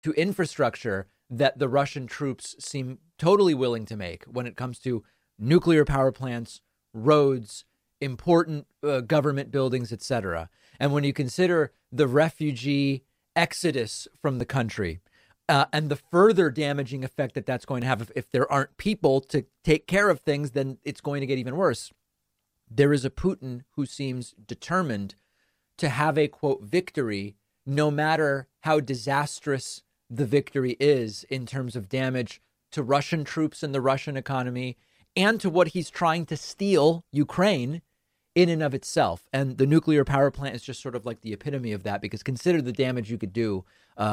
to infrastructure that the Russian troops seem totally willing to make when it comes to nuclear power plants, roads, important government buildings, etc. And when you consider the refugee exodus from the country and the further damaging effect that that's going to have, if there aren't people to take care of things, then it's going to get even worse. There is a Putin who seems determined to have a, quote, victory, no matter how disastrous the victory is in terms of damage to Russian troops and the Russian economy and to what he's trying to steal, Ukraine, in and of itself. And the nuclear power plant is just sort of like the epitome of that, because consider the damage you could do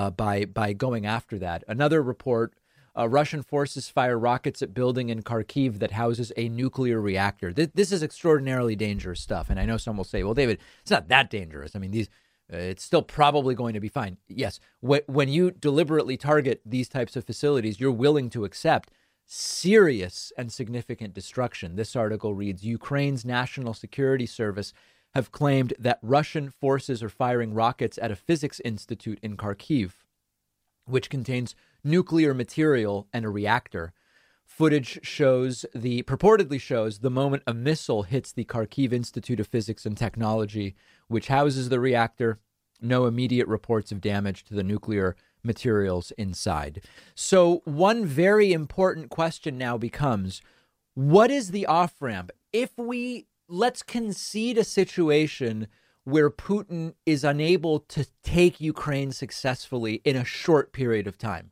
by going after that. Another report, Russian forces fire rockets at building in Kharkiv that houses a nuclear reactor. This is extraordinarily dangerous stuff. And I know some will say, well, David, it's not that dangerous. I mean, it's still probably going to be fine. Yes, when you deliberately target these types of facilities, you're willing to accept serious and significant destruction. This article reads, Ukraine's National Security Service have claimed that Russian forces are firing rockets at a physics institute in Kharkiv, which contains nuclear material and a reactor. Footage purportedly shows the moment a missile hits the Kharkiv Institute of Physics and Technology, which houses the reactor. No immediate reports of damage to the nuclear materials inside. So one very important question now becomes, what is the off-ramp? Let's concede a situation where Putin is unable to take Ukraine successfully in a short period of time.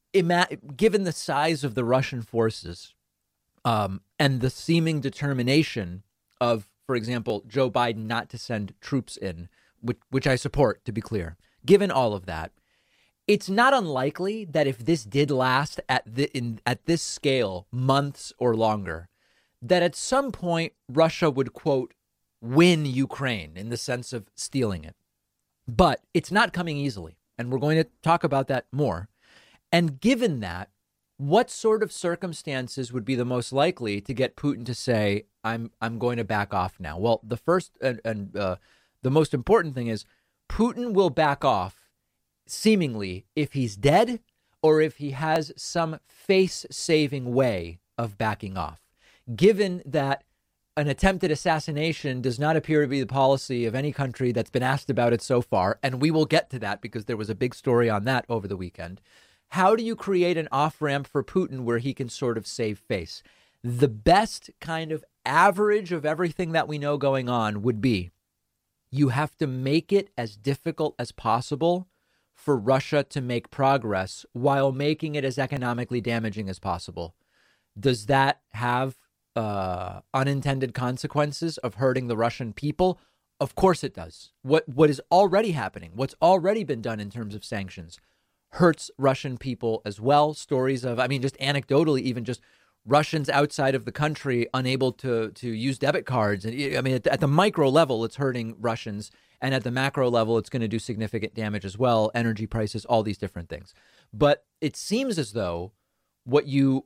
Given the size of the Russian forces and the seeming determination of, for example, Joe Biden not to send troops in, which I support, to be clear, given all of that, it's not unlikely that if this did last at this scale months or longer, that at some point Russia would, quote, win Ukraine in the sense of stealing it. But it's not coming easily. And we're going to talk about that more. And given that, what sort of circumstances would be the most likely to get Putin to say, I'm going to back off now? Well, the first and the most important thing is Putin will back off seemingly if he's dead or if he has some face-saving way of backing off. Given that an attempted assassination does not appear to be the policy of any country that's been asked about it so far, and we will get to that because there was a big story on that over the weekend, how do you create an off-ramp for Putin where he can sort of save face? The best kind of average of everything that we know going on would be you have to make it as difficult as possible for Russia to make progress while making it as economically damaging as possible. Does that have unintended consequences of hurting the Russian people? Of course it does. What is already happening, what's already been done in terms of sanctions, hurts Russian people as well. Stories of, just anecdotally, even just Russians outside of the country unable to use debit cards. And at the micro level, it's hurting Russians. And at the macro level, it's going to do significant damage as well. Energy prices, all these different things. But it seems as though what you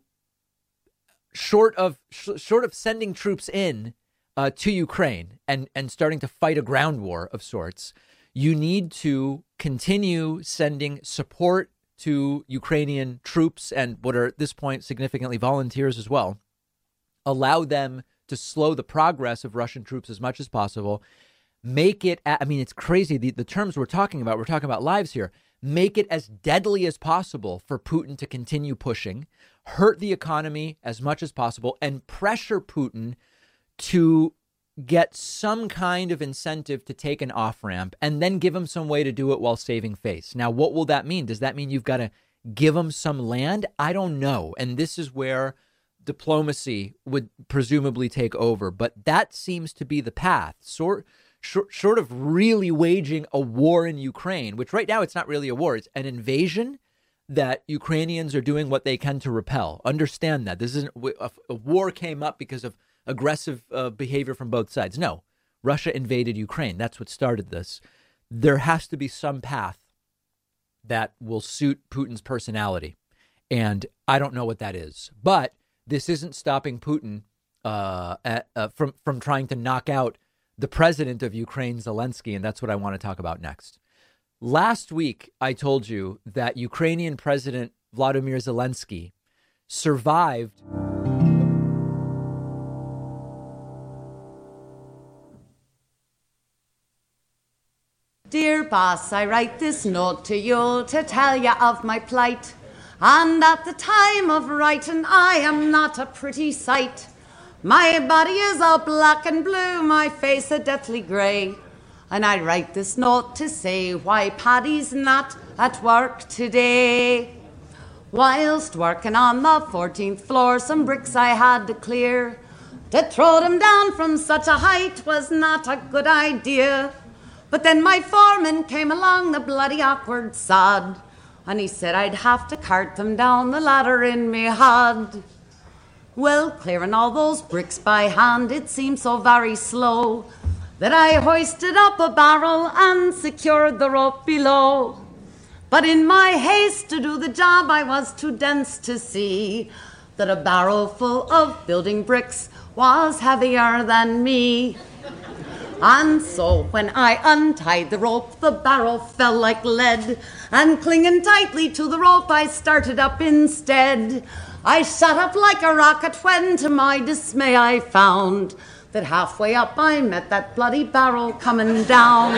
short of sending troops in to Ukraine and starting to fight a ground war of sorts, you need to continue sending support to Ukrainian troops and what are at this point significantly volunteers as well. Allow them to slow the progress of Russian troops as much as possible. Make it, it's crazy. The terms we're talking about lives here. Make it as deadly as possible for Putin to continue pushing, hurt the economy as much as possible, and pressure Putin to get some kind of incentive to take an off-ramp and then give him some way to do it while saving face. Now, what will that mean? Does that mean you've got to give him some land? I don't know. And this is where diplomacy would presumably take over. But that seems to be the path. Short of really waging a war in Ukraine, which right now it's not really a war. It's an invasion that Ukrainians are doing what they can to repel. Understand that. This isn't a war came up because of aggressive behavior from both sides. No, Russia invaded Ukraine. That's what started this. There has to be some path that will suit Putin's personality. And I don't know what that is. But this isn't stopping Putin from trying to knock out the president of Ukraine, Zelensky. And that's what I want to talk about next. Last week, I told you that Ukrainian President Vladimir Zelensky survived. Dear boss, I write this note to you to tell you of my plight. And at the time of writing, I am not a pretty sight. My body is all black and blue, my face a deathly grey. And I write this note to say why Paddy's not at work today. Whilst working on the 14th floor, some bricks I had to clear. To throw them down from such a height was not a good idea. But then my foreman came along, the bloody awkward sod, and he said I'd have to cart them down the ladder in me hod. Well, clearing all those bricks by hand, it seemed so very slow that I hoisted up a barrel and secured the rope below. But in my haste to do the job, I was too dense to see that a barrel full of building bricks was heavier than me. And so when I untied the rope, the barrel fell like lead, and clinging tightly to the rope, I started up instead. I shot up like a rocket when, to my dismay, I found that halfway up I met that bloody barrel coming down.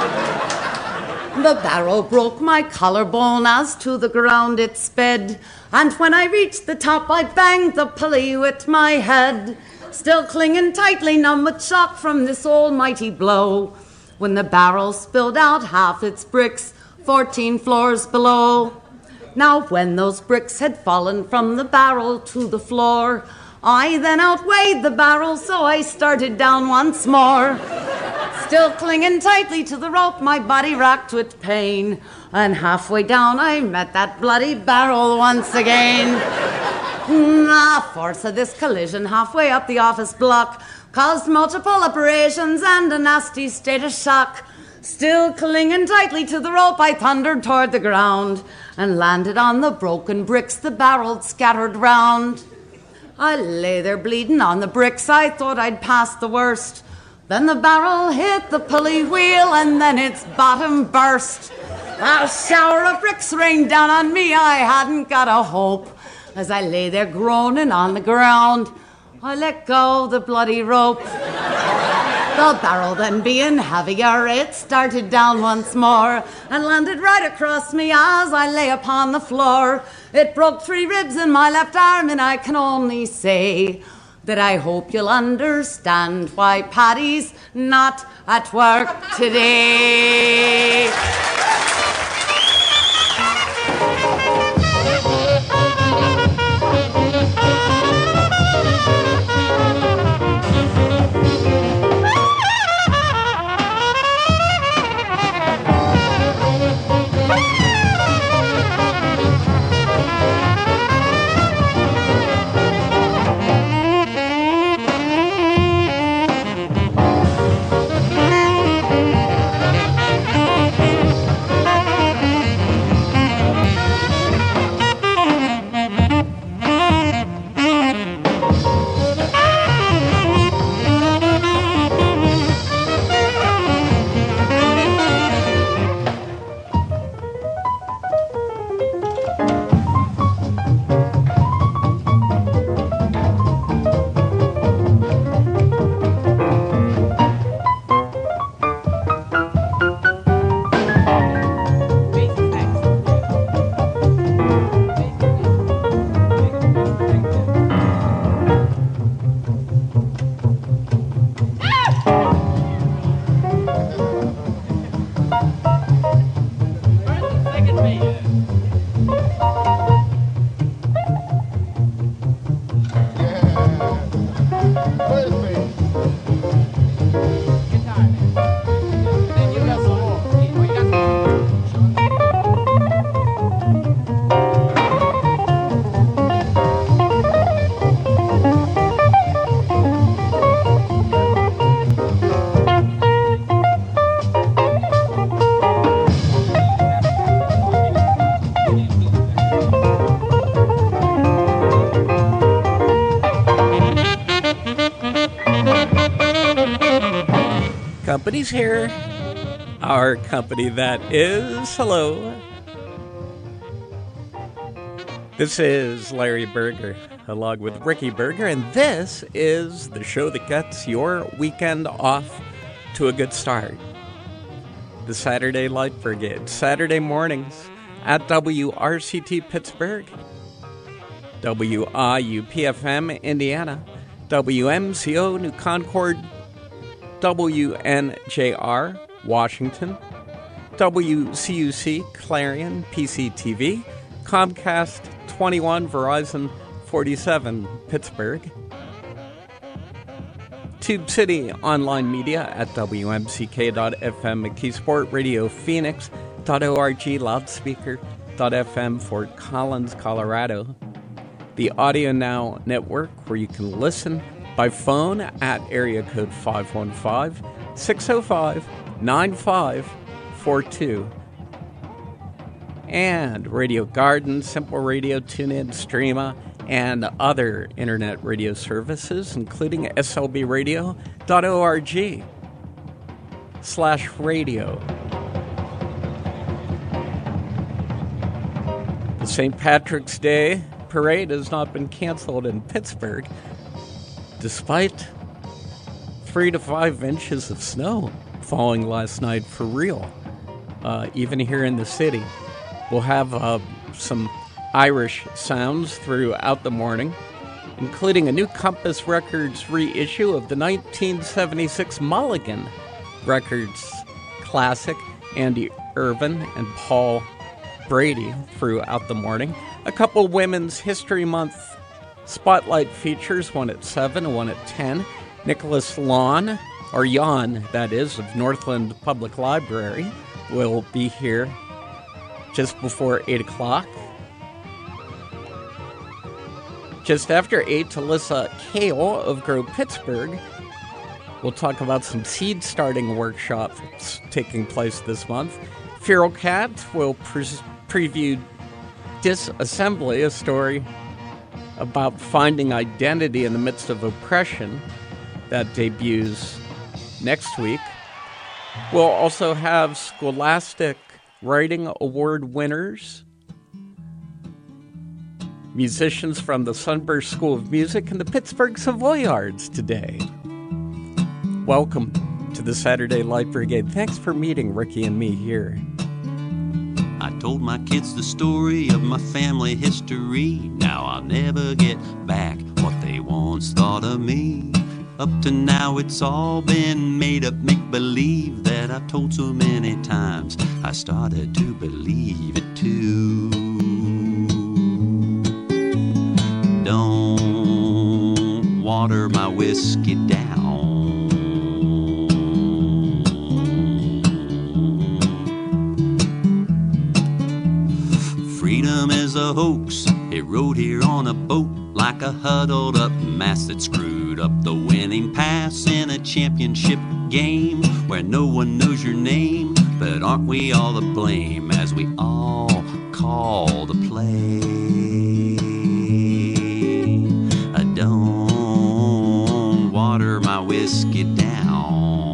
The barrel broke my collarbone as to the ground it sped, and when I reached the top, I banged the pulley with my head. Still clinging tightly, numb with shock from this almighty blow, when the barrel spilled out half its bricks 14 floors below. Now when those bricks had fallen from the barrel to the floor, I then outweighed the barrel, so I started down once more. Still clinging tightly to the rope, my body racked with pain, and halfway down I met that bloody barrel once again. The force of this collision halfway up the office block caused multiple operations and a nasty state of shock. Still clinging tightly to the rope, I thundered toward the ground and landed on the broken bricks the barrel scattered round. I lay there bleeding on the bricks, I thought I'd passed the worst. Then the barrel hit the pulley wheel and then its bottom burst. A shower of bricks rained down on me, I hadn't got a hope. As I lay there groaning on the ground, I let go the bloody rope. The barrel then being heavier, it started down once more and landed right across me as I lay upon the floor. It broke 3 ribs in my left arm, and I can only say that I hope you'll understand why Paddy's not at work today. Company's here. our company that is. Hello. This is Larry Berger, along with Ricky Berger, and this is the show that gets your weekend off to a good start. The Saturday Light Brigade, Saturday mornings at WRCT Pittsburgh, WIUPFM Indiana, WMCO New Concord, WNJR Washington, WCUC Clarion PCTV, Comcast 21, Verizon 47 Pittsburgh, Tube City Online Media at WMCK.FM, McKeesport Radio Phoenix.org, Loudspeaker.FM, Fort Collins, Colorado, the Audio Now Network, where you can listen by phone at area code 515-605-9542. And Radio Garden, Simple Radio, TuneIn, Streama, and other internet radio services, including slbradio.org/radio. The St. Patrick's Day parade has not been canceled in Pittsburgh, despite 3 to 5 inches of snow falling last night for real, even here in the city. We'll have some Irish sounds throughout the morning, including a new Compass Records reissue of the 1976 Mulligan Records classic, Andy Irvin and Paul Brady, throughout the morning. A couple Women's History Month spotlight features, one at 7 and one at 10. Nicholas Jan, that is, of Northland Public Library, will be here just before 8 o'clock. Just after 8, Alyssa Kale of Grow Pittsburgh. We'll talk about some seed starting workshops taking place this month. Feral Cat will preview Disassembly, a story about finding identity in the midst of oppression that debuts next week. We'll also have Scholastic Writing Award winners, musicians from the Sunburst School of Music, and the Pittsburgh Savoyards today. Welcome to the Saturday Light Brigade. Thanks for meeting Ricky and me here. I told my kids the story of my family history. Now I'll never get back what they once thought of me. Up to now it's all been made up make-believe that I've told so many times I started to believe it too. Don't water my whiskey down. Freedom is a hoax. It rode here on a boat like a huddled up mass that screwed up the winning pass in a championship game where no one knows your name. But aren't we all to blame as we all call the play? I don't water my whiskey down.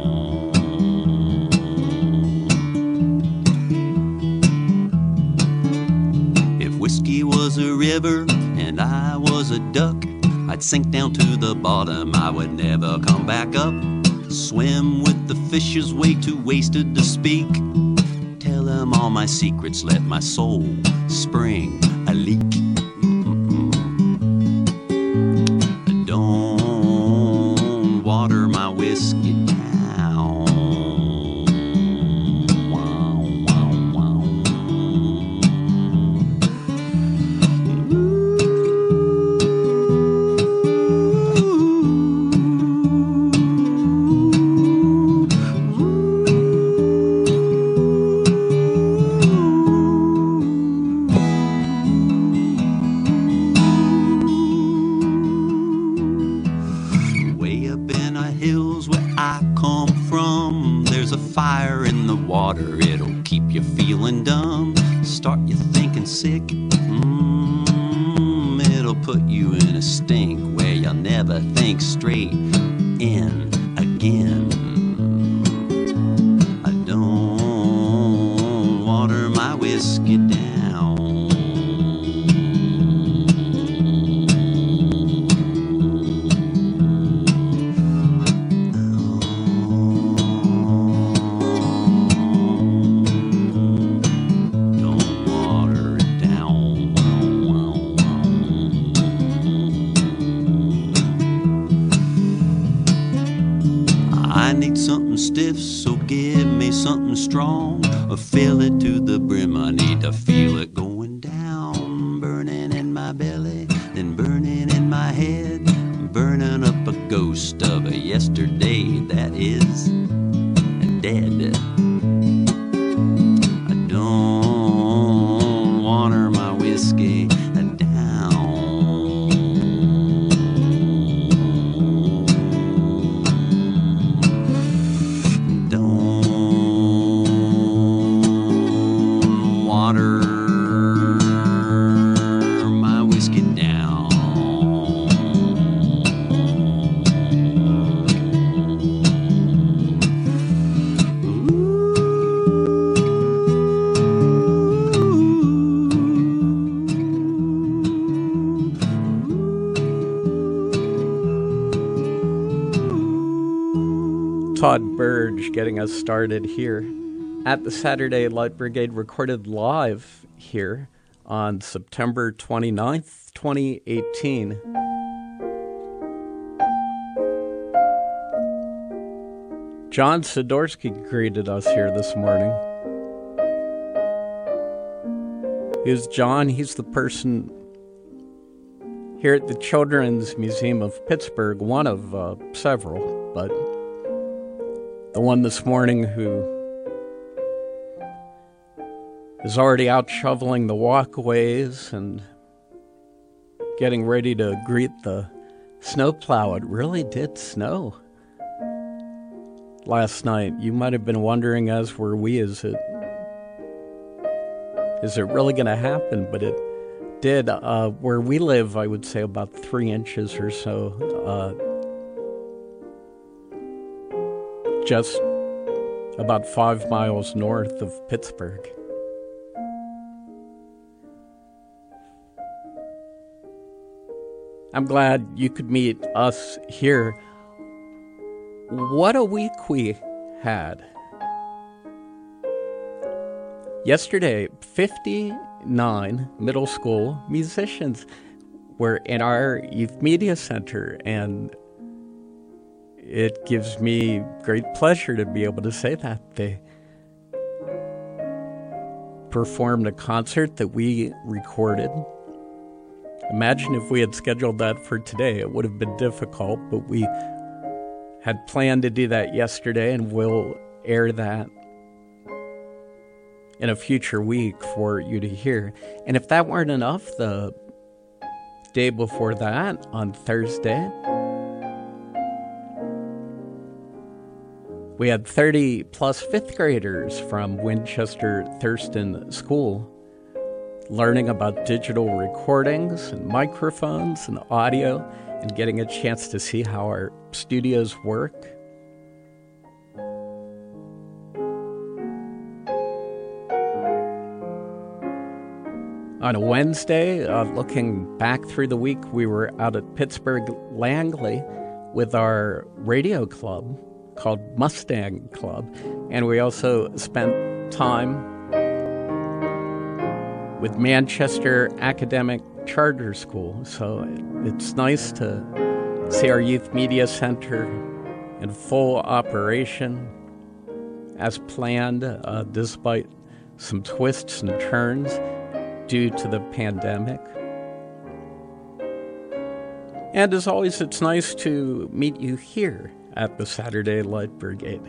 If whiskey was a river and I was a duck, I'd sink down to the bottom, I would never come back up. Swim with the fishes, way too wasted to speak. Tell them all my secrets, let my soul spring a leak. Don't water my whiskey down. Wow, wow, wow. Fire in the water, it'll keep you feeling dumb, start you thinking sick. It'll put you in a stink where you'll never think straight in again. I don't whiskey down. Don't water it down. I need something stiff, so give me something strong. Fill it to the brim, I need to feel it going down. Burning in my belly, then burning in my head. Burning up a ghost of a yesterday that is dead. I don't water my whiskey down. Todd Burge getting us started here at the Saturday Light Brigade, recorded live here on September 29th, 2018. John Sidorsky greeted us here this morning. Who's John? He's the person here at the Children's Museum of Pittsburgh, one of several, but the one this morning who is already out shoveling the walkways and getting ready to greet the snowplow. It really did snow last night. You might have been wondering, as were we, is it really going to happen? But it did. Where we live, I would say about 3 inches or so. Just about 5 miles north of Pittsburgh. I'm glad you could meet us here. What a week we had. Yesterday, 59 middle school musicians were in our Youth Media Center, and it gives me great pleasure to be able to say that. They performed a concert that we recorded. Imagine if we had scheduled that for today. It would have been difficult, but we had planned to do that yesterday, and we'll air that in a future week for you to hear. And if that weren't enough, the day before that, on Thursday, we had 30 plus fifth graders from Winchester Thurston School learning about digital recordings and microphones and audio and getting a chance to see how our studios work. On a Wednesday, looking back through the week, we were out at Pittsburgh Langley with our radio club called Mustang Club, and we also spent time with Manchester Academic Charter School. So it's nice to see our Youth Media Center in full operation as planned, despite some twists and turns due to the pandemic. And as always, it's nice to meet you here at the Saturday Light Brigade.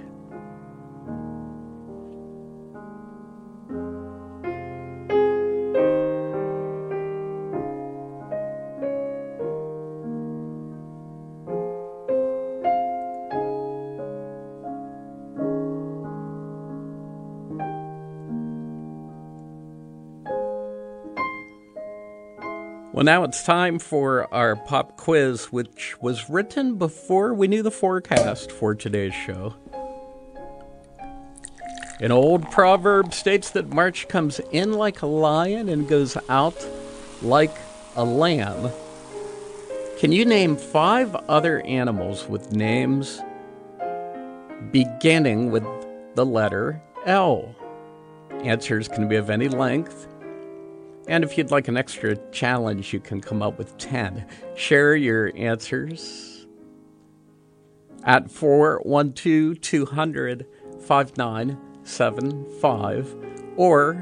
Well, now it's time for our pop quiz, which was written before we knew the forecast for today's show. An old proverb states that March comes in like a lion and goes out like a lamb. Can you name 5 other animals with names beginning with the letter L? Answers can be of any length. And if you'd like an extra challenge, you can come up with 10. Share your answers at 412-200-5975 or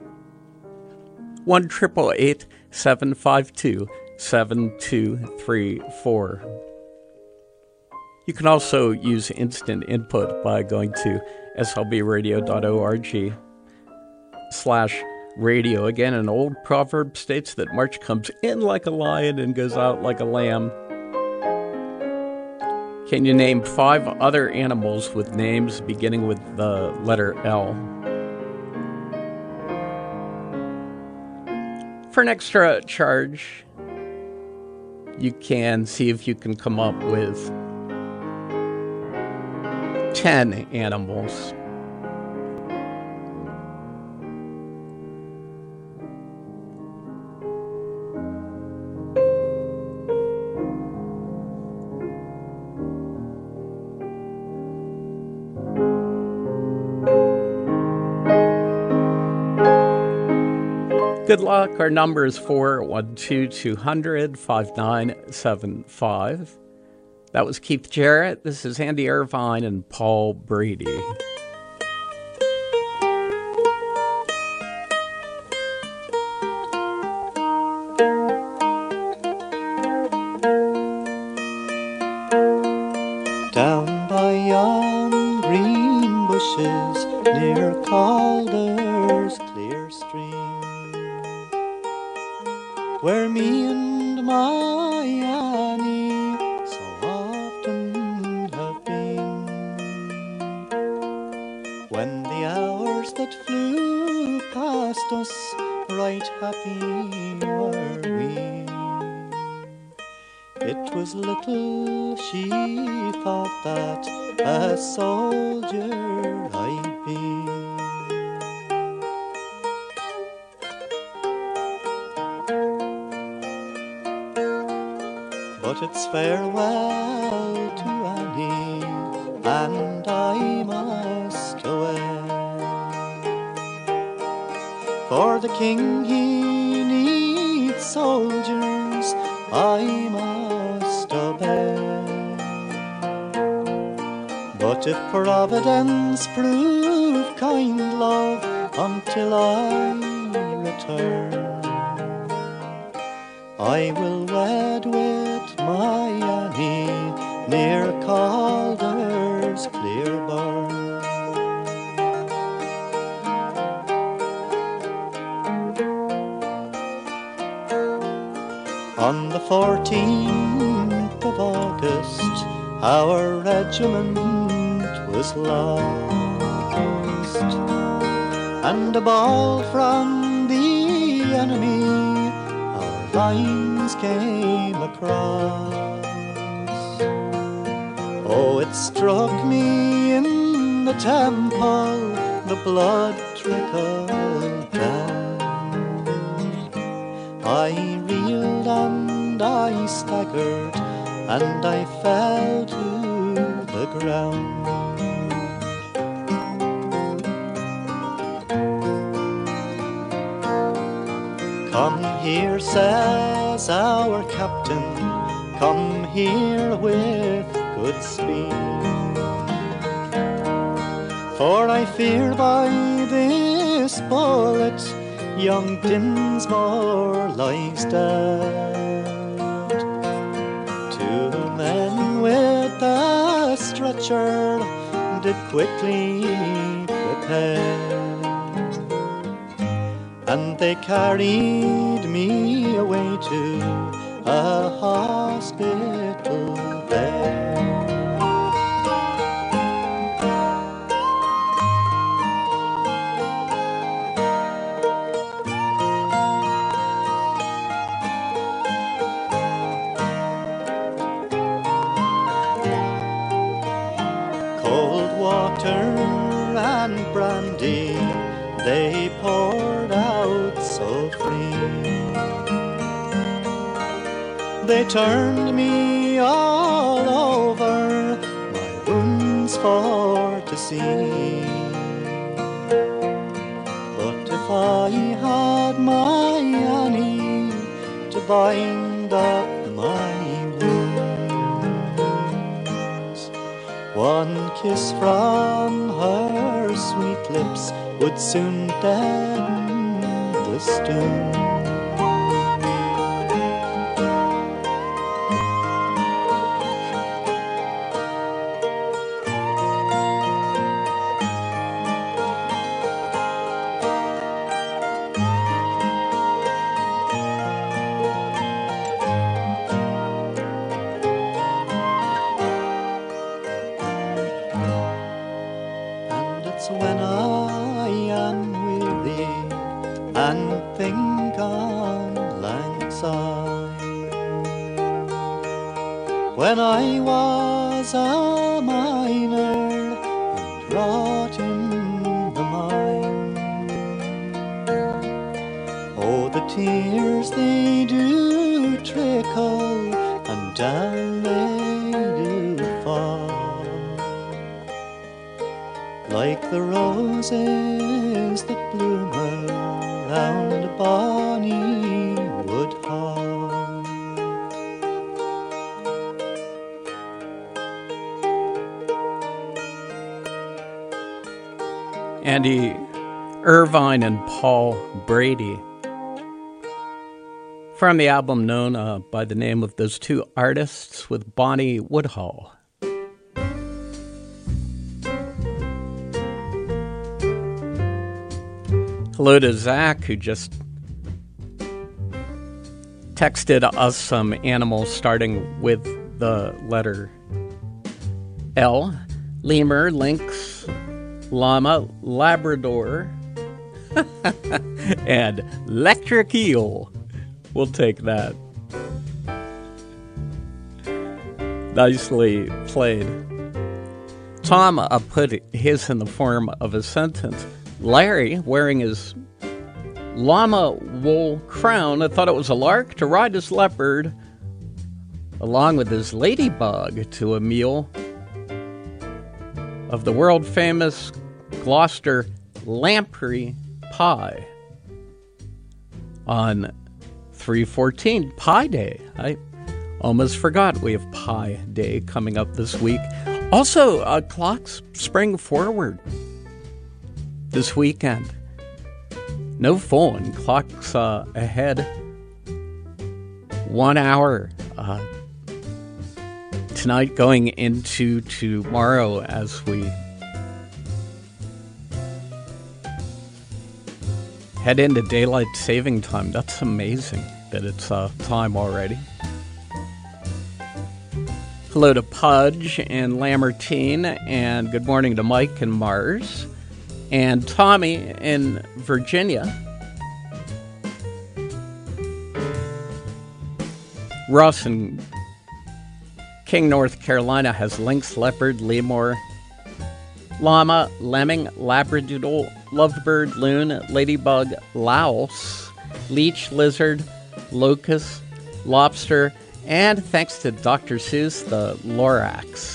1-888-752-7234. You can also use instant input by going to slbradio.org/radio. Again, an old proverb states that March comes in like a lion and goes out like a lamb. Can you name 5 other animals with names beginning with the letter L? For an extra charge, you can see if you can come up with 10 animals. Good luck. Our number is 412-200-5975. That was Keith Jarrett. This is Andy Irvine and Paul Brady. Down by yon green bushes near Calder's clear stream, where me and my Annie so often have been, when the hours that flew past us right happy were we. It was little she thought that a soldier I'd be. But it's farewell to Annie, and I must away. For the king he needs soldiers, I must obey. But if Providence prove kind, love, until I return, I will wed with my Annie near Calder's clear burn. On the 14th of August, our regiment was lost, and a ball from the enemy our lines came across. Oh, it struck me in the temple, the blood trickled down. I reeled and I staggered, and I fell to the ground. Come here, says our captain, come here with good speed, for I fear by this bullet young Dinsmore lies dead. 2 men with a stretcher did quickly prepare, and they carried me away to a hospital there. Cold water and brandy They turned me all over, my wounds for to see. But if I had my Annie to bind up my wounds, one kiss from her sweet lips would soon deaden the stone. When I am weary and think on lang syne, when I was a miner and wrought in the mine, oh, the tears they do trickle and down they do fall, like the roses that bloom around a bonny wood hall. Andy Irvine and Paul Brady, from the album known by the name of those two artists with Bonnie Woodhull. Hello to Zach, who just texted us some animals starting with the letter L. Lemur, lynx, llama, Labrador, and electric eel. We'll take that. Nicely played. Tom put his in the form of a sentence. Larry, wearing his llama wool crown, thought it was a lark to ride his leopard, along with his ladybug, to a meal of the world-famous Gloucester lamprey pie on 3/14, Pie Day. I almost forgot we have Pie Day coming up this week. Also, clocks spring forward this weekend. No phone. Clocks ahead 1 hour tonight going into tomorrow as we head into daylight saving time. That's amazing that it's time already. Hello to Pudge and Lamartine, and good morning to Mike and Mars. And Tommy in Virginia. Russ in King, North Carolina has lynx, leopard, lemur, llama, lemming, labradoodle, lovebird, loon, ladybug, louse, leech, lizard, locust, lobster, and thanks to Dr. Seuss, the Lorax.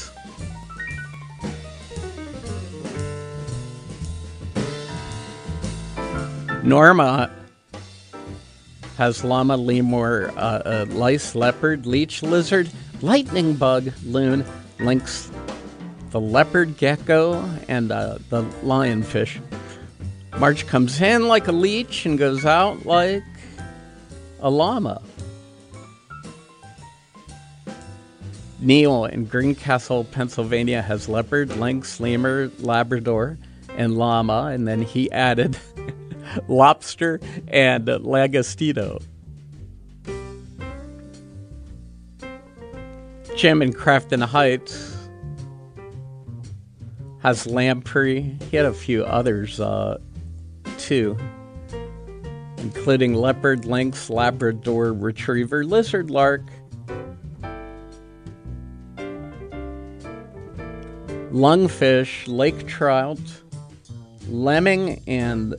Norma has llama, lemur, lice, leopard, leech, lizard, lightning bug, loon, lynx, the leopard, gecko, and the lionfish. March comes in like a leech and goes out like a llama. Neil in Greencastle, Pennsylvania has leopard, lynx, lemur, Labrador, and llama, and then he added lobster and Lagostino. Jim in Crafton Heights has lamprey. He had a few others too, including leopard, lynx, Labrador retriever, lizard lark, lungfish, lake trout, lemming, and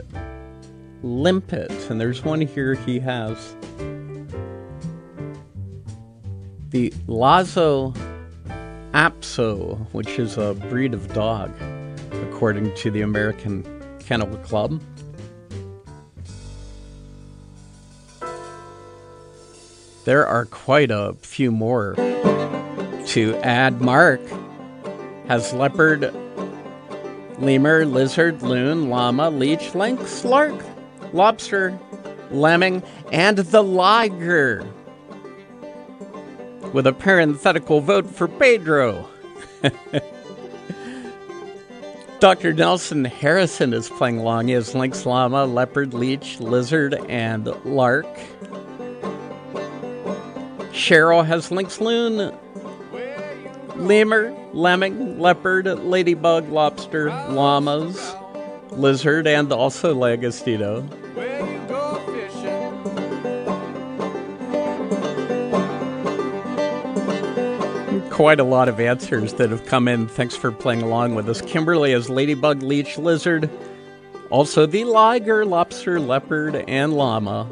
limpet. And there's one here he has The Lhasa Apso, which is a breed of dog, according to the American Kennel Club. There are quite a few more to add. Mark has leopard, lemur, lizard, loon, llama, leech, lynx, lark, lobster, lemming, and the liger, with a parenthetical vote for Pedro. Dr. Nelson Harrison is playing along. He has lynx, llama, leopard, leech, lizard, and lark. Cheryl has lynx, loon, lemur, lemming, leopard, ladybug, lobster, llamas, lizard, and also Lagostino. Quite a lot of answers that have come in. Thanks for playing along with us. Kimberly has ladybug, leech, lizard, also the liger, lobster, leopard, and llama.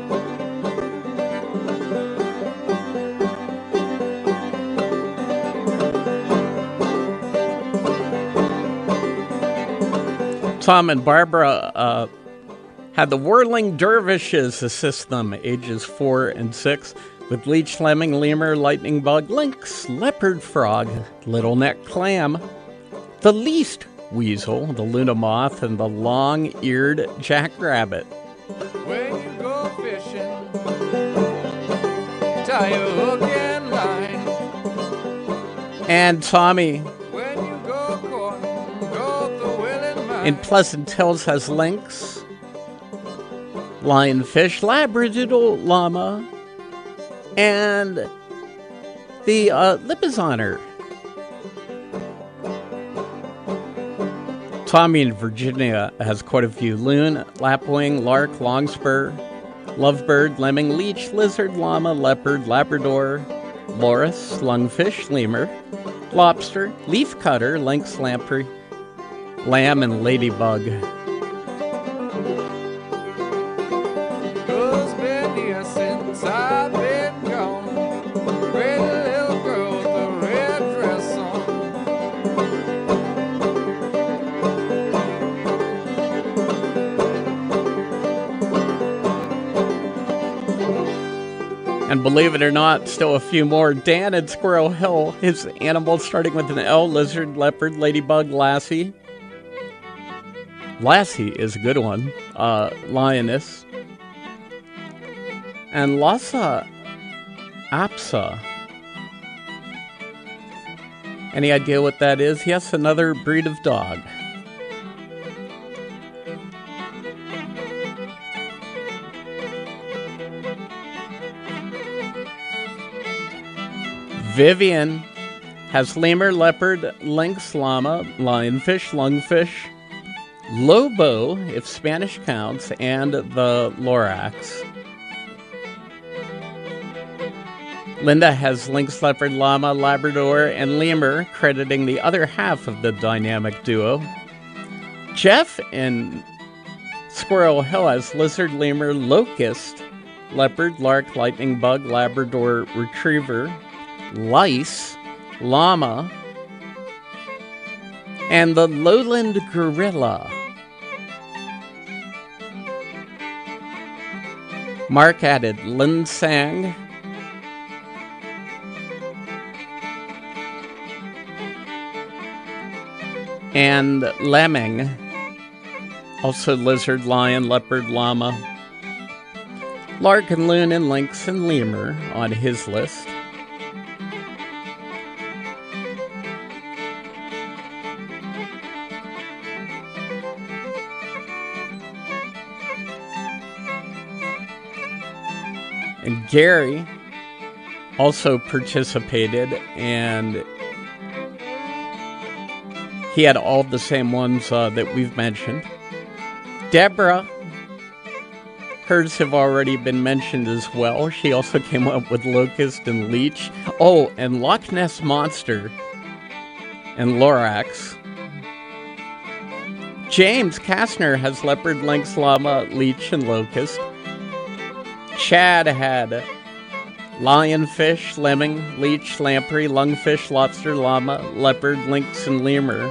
Tom and Barbara had the whirling dervishes assist them, ages 4 and 6, with leech, lemming, lemur, lightning bug, lynx, leopard frog, little neck clam, the least weasel, the Luna moth, and the long-eared jackrabbit. When you go fishing, tie your hook and line. And Tommy When you go courting, go the willing mind. in Pleasant Hills has lynx, lionfish, labradoodle, llama, and the Lipizzaner. Tommy in Virginia has quite a few. Loon, lapwing, lark, longspur, lovebird, lemming, leech, lizard, llama, leopard, labrador, loris, lungfish, lemur, lobster, leafcutter, lynx, lamprey, lamb, and ladybug. Girl's been here since I've been gone. Pretty little girl with a red dress on. And believe it or not, still a few more. Dan at Squirrel Hill, his animals starting with an L, lizard, leopard, ladybug, lassie. Lassie is a good one. Lioness. And Lhasa Apso. Any idea what that is? Yes, another breed of dog. Vivian has lemur, leopard, lynx, llama, lionfish, lungfish, lobo, if Spanish counts, and the lorax. Linda has lynx, leopard, llama, labrador, and lemur, crediting the other half of the dynamic duo. Jeff in Squirrel Hill has lizard, lemur, locust, leopard, lark, lightning bug, Labrador retriever, lice, llama, and the lowland gorilla. Mark added linsang, and lemming, also lizard, lion, leopard, llama, lark and loon and lynx and lemur on his list. And Gary also participated, and he had all the same ones that we've mentioned. Deborah, hers have already been mentioned as well. She also came up with locust and leech. Oh, and Loch Ness Monster and lorax. James Kastner has leopard, lynx, llama, leech, and locust. Chad had lionfish, lemming, leech, lamprey, lungfish, lobster, llama, leopard, lynx, and lemur.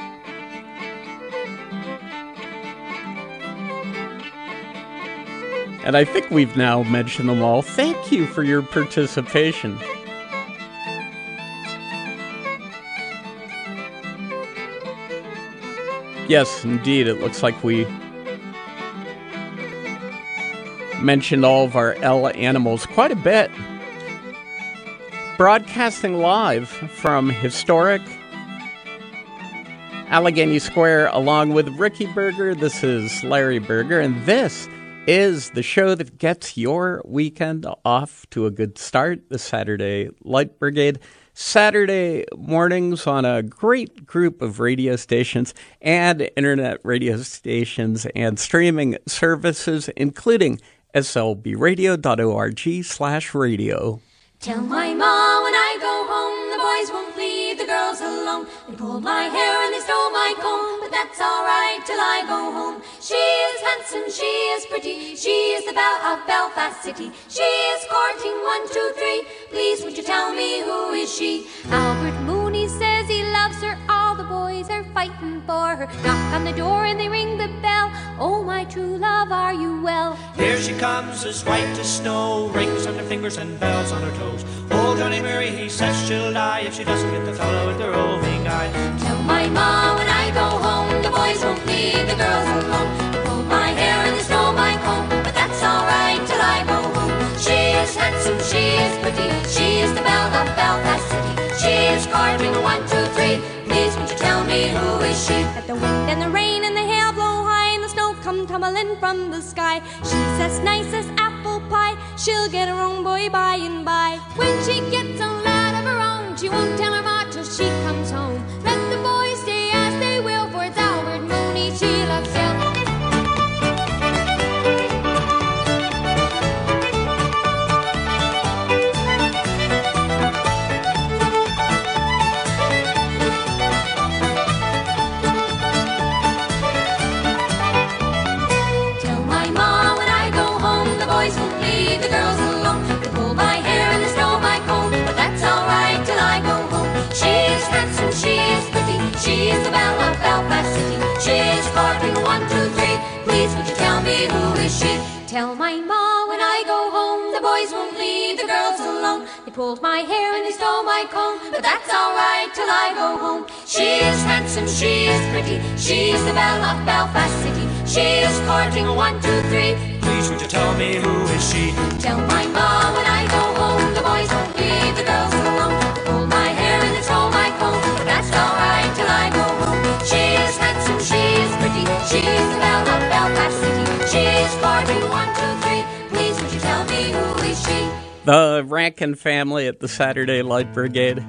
And I think we've now mentioned them all. Thank you for your participation. Yes, indeed, it looks like we mentioned all of our L animals quite a bit. Broadcasting live from historic Allegheny Square along with Ricky Berger. This is Larry Berger, and this is the show that gets your weekend off to a good start, the Saturday Light Brigade. Saturday mornings on a great group of radio stations and internet radio stations and streaming services, including slbradio.org/radio. Tell my ma when I go home, the boys won't leave the girls alone. They pulled my hair and they stole my comb, but that's all right till I go home. She is handsome, she is pretty, she is the belle of Belfast City. She is courting 1, 2, 3, please would you tell me who is she? Albert Mooney says he loves her, all the boys are fighting for her. Knock on the door and they ring the bell, oh my true love, are you well? Here she comes as white as snow, rings on her fingers and bells on her toes. Oh, Johnny Mary, he says she'll die if she doesn't get the fellow with the roving eye. Tell my ma when I go home, the boys won't leave the girls alone. They pulled my hair and they stole my comb, but that's all right till I go home. She is handsome, she is pretty, she is the belle of Belfast City. She is courting 1, 2, 3, please would you tell me who is she? Let the wind and the rain and the hail blow high and the snow come tumbling from the sky. She's as nice as apple pie, she'll get her own boy by and by. When she gets a lad of her own, she won't tell her ma till she comes home. Let the boys stay as they will, for it's Albert Mooney she loves him. Tell my ma when I go home, the boys won't leave the girls alone. They pull my hair and they stole my comb, but that's all right till I go home. She is handsome, she is pretty, she is the belle of Belfast City. She is courting 1, 2, 3, please would you tell me who is she? Tell my ma when I go home, the boys won't leave the girls alone. They pulled my hair and they stole my comb, but that's all right till I go home. She is handsome, she is pretty, she is the belle of Belfast City. She is courting 1, 2, 3, Please would you tell me who is she? tell my ma when I go home, the boys won't leave the girls alone. They pulled my hair and they stole my comb, but that's all right till I go home. She is handsome, she is pretty, she is the belle of Belfast City. She is courting 1, 2, 3, please would you tell me who is she? The Rankin family at the Saturday Light Brigade.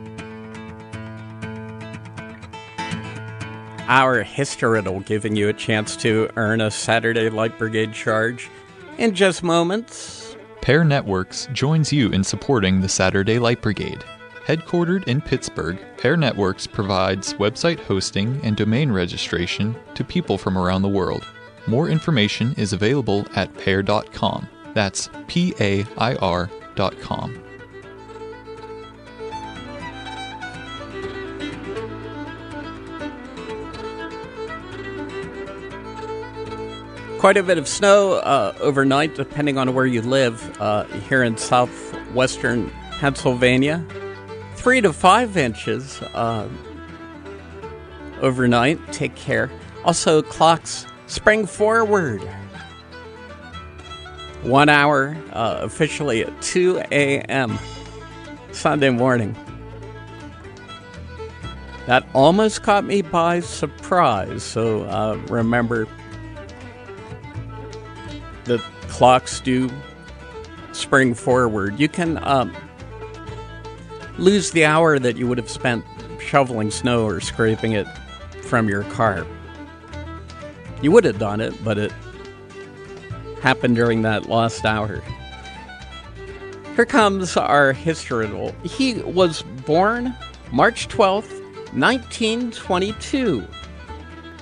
Our Historical giving you a chance to earn a Saturday Light Brigade charge in just moments. Pear Networks joins you in supporting the Saturday Light Brigade. Headquartered in Pittsburgh, Pear Networks provides website hosting and domain registration to people from around the world. More information is available at pear.com. That's PAIR.com. Quite a bit of snow overnight, depending on where you live, here in southwestern Pennsylvania. 3 to 5 inches overnight. Take care. Also, clocks spring forward 1 hour, officially at 2 a.m. Sunday morning. That almost caught me by surprise, so remember, the clocks do spring forward. You can lose the hour that you would have spent shoveling snow or scraping it from your car. You would have done it, but it happened during that lost hour. Here comes our historical. He was born March 12th, 1922,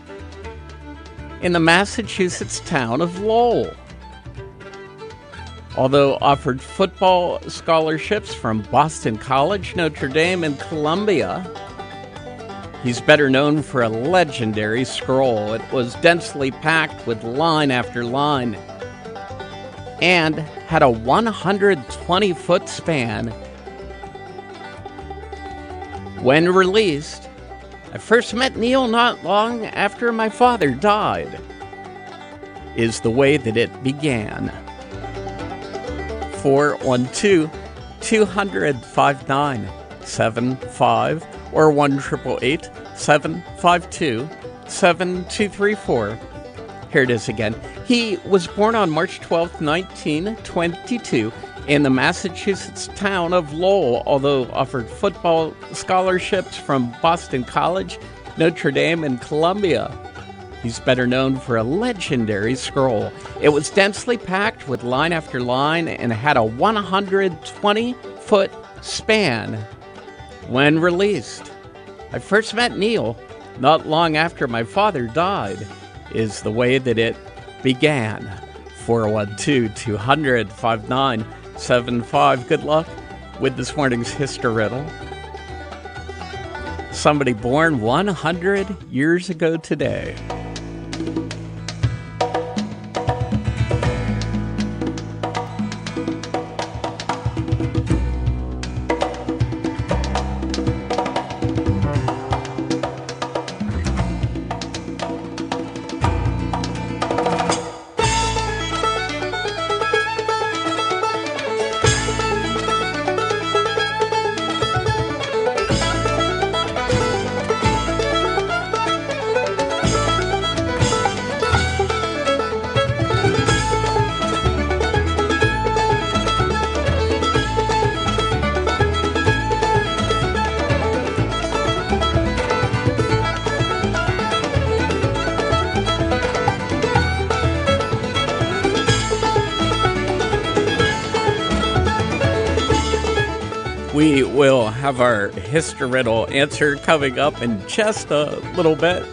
in the Massachusetts town of Lowell. Although offered football scholarships from Boston College, Notre Dame, and Columbia, he's better known for a legendary scroll. It was densely packed with line after line and had a 120-foot span. When released, I first met Neil not long after my father died, is the way that it began. 412-200-5975 or 1-888-752-7234. Here it is again. He was born on March 12, 1922 in the Massachusetts town of Lowell, although offered football scholarships from Boston College, Notre Dame, and Columbia. He's better known for a legendary scroll. It was densely packed with line after line and had a 120-foot span. When released, I first met Neil not long after my father died, is the way that it began. 412-200-5975. Good luck with this morning's History Riddle. Somebody born 100 years ago today. We will have our History Riddle answer coming up in just a little bit.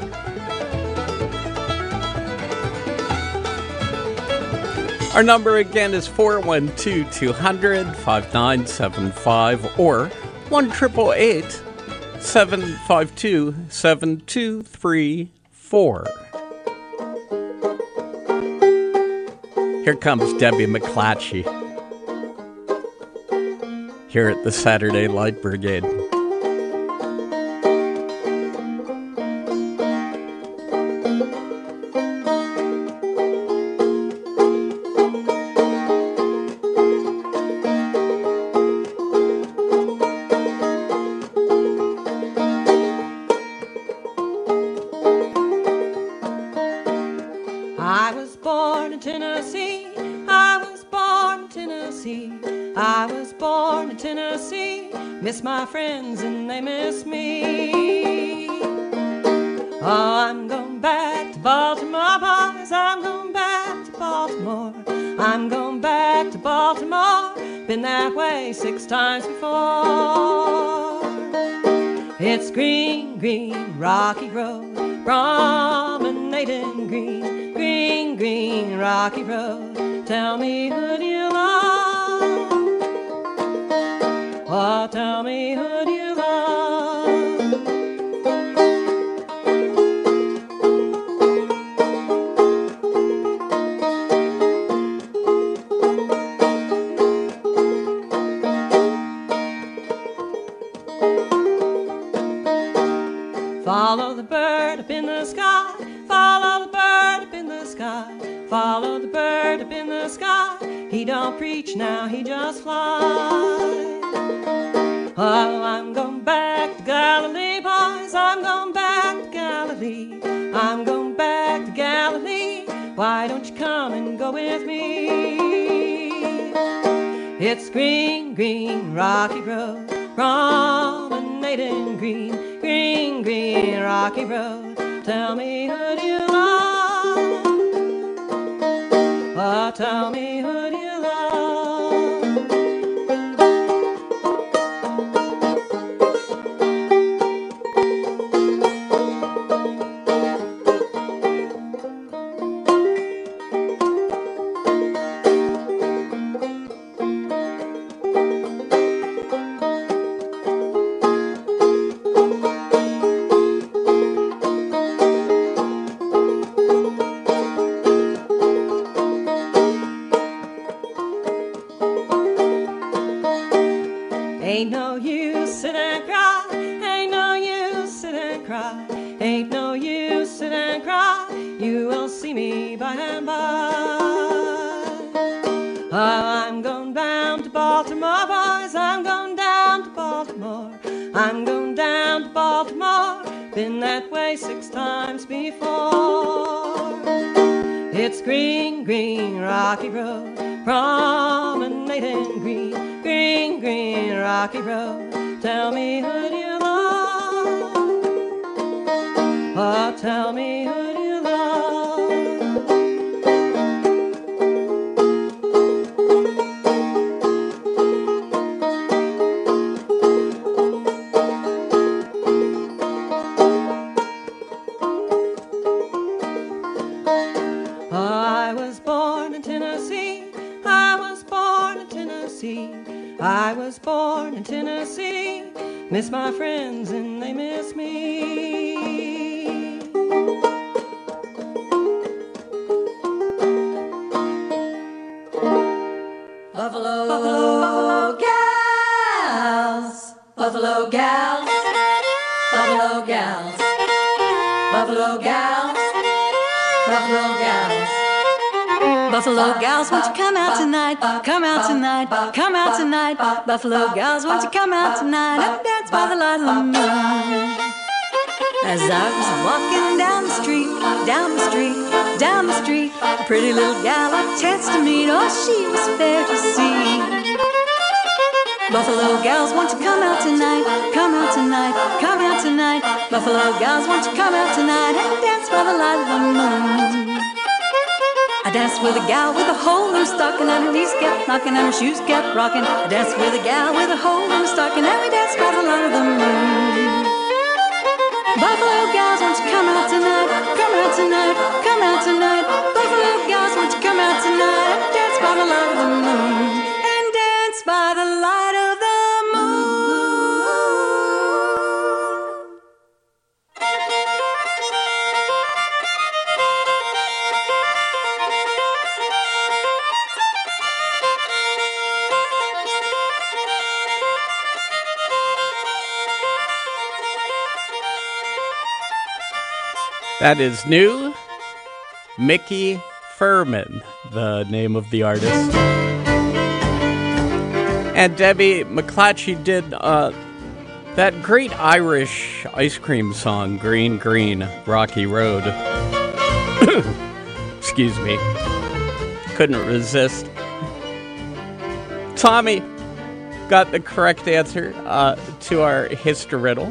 Our number again is 412-200-5975 or 1-888-752-7234. Here comes Debbie McClatchy here at the Saturday Light Brigade. I was born in Tennessee. I was born in Tennessee. I was born in Tennessee. Miss my friends and they miss me. Oh, I'm going back to Baltimore, boys. I'm going back to Baltimore. I'm going back to Baltimore. Been that way 6 times before. It's green, green, rocky road, promenading green, green, green, rocky road. Tell me who do you love? Oh, tell me who do you love? Follow the bird up in the sky. Follow the bird up in the sky. Follow the bird up in the sky. He don't preach now, he just flies. Oh, I'm going back to Galilee, boys. I'm going back to Galilee. I'm going back to Galilee. Why don't you come and go with me? It's green, green, rocky road, promenading green, green, green, rocky road. Tell me who do you love? Oh, tell me who do you love? Ain't no use sit and cry. Ain't no use sit and cry. Ain't no use sit and cry. You will see me by and by. I'm going down to Baltimore, boys. I'm going down to Baltimore. I'm going down to Baltimore. Been that way 6 times before. It's green, green, rocky road. Promenading green, green, green, rocky road. Tell me who do you love? Oh, tell me who do you love? I was born in Tennessee. I was born in Tennessee. I was born in Tennessee. Miss my friends and they miss me. Buffalo gals, Buffalo gals, Buffalo gals, Buffalo gals, Buffalo gals. Buffalo gals, won't you come out tonight? Come out tonight, come out tonight. Buffalo gals, won't you come out tonight and dance by the light of the moon? As I was walking down the street, down the street, down the street, a pretty little gal I chanced to meet, oh, she was fair to see. Buffalo gals, won't you come out tonight? Come out tonight, come out tonight. Buffalo gals, won't you come out tonight and dance by the light of the moon? I danced with a gal with a hole in her stocking, and her knees kept knocking and her shoes kept rocking. I danced with a gal with a hole in her stocking, and we danced by the light of the moon. Buffalo gals, won't you come out tonight? Come out tonight, come out tonight. Buffalo gals, won't you come out tonight and dance by the light of the moon? And dance by the light of the moon. That is new. Mickey Furman, the name of the artist. And Debbie McClatchy did that great Irish ice cream song, Green, Green, Rocky Road. Excuse me. Couldn't resist. Tommy got the correct answer to our history riddle.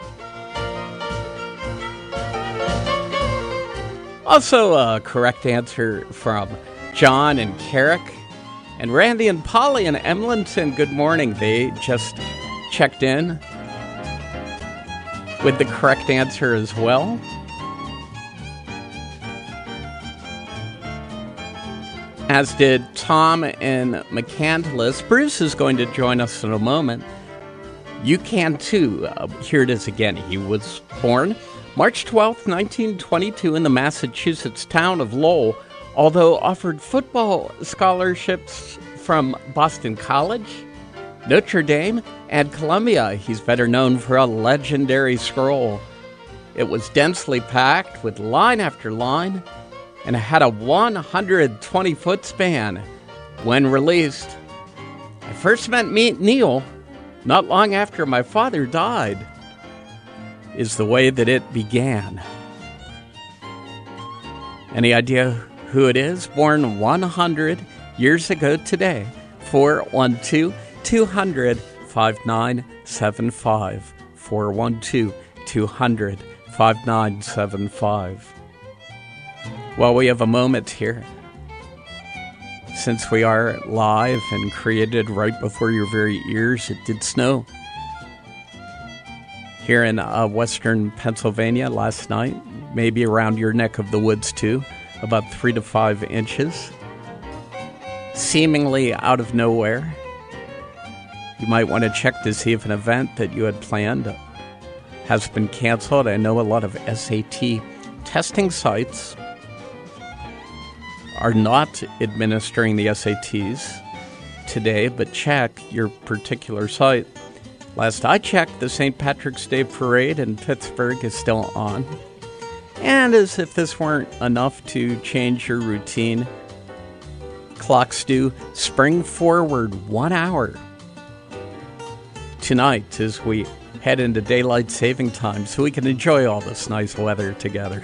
Also a correct answer from John and Carrick. And Randy and Polly and Emlenton, good morning. They just checked in with the correct answer as well. As did Tom and McCandless. Bruce is going to join us in a moment. You can too. Here it is again. He was born March 12th, 1922 in the Massachusetts town of Lowell, although offered football scholarships from Boston College, Notre Dame, and Columbia. He's better known for a legendary scroll. It was densely packed with line after line and had a 120-foot span. When released, I first met Neil not long after my father died, is the way that it began. Any idea who it is? Born 100 years ago today. 412-200-5975. 412-200-5975. Well, we have a moment here. Since we are live and created right before your very ears, it did snow here in western Pennsylvania last night, maybe around your neck of the woods too, about 3 to 5 inches. Seemingly out of nowhere. You might want to check to see if an event that you had planned has been canceled. I know a lot of SAT testing sites are not administering the SATs today, but check your particular site. Last I checked, the St. Patrick's Day Parade in Pittsburgh is still on. And as if this weren't enough to change your routine, clocks do spring forward 1 hour. Tonight, as we head into daylight saving time, so we can enjoy all this nice weather together.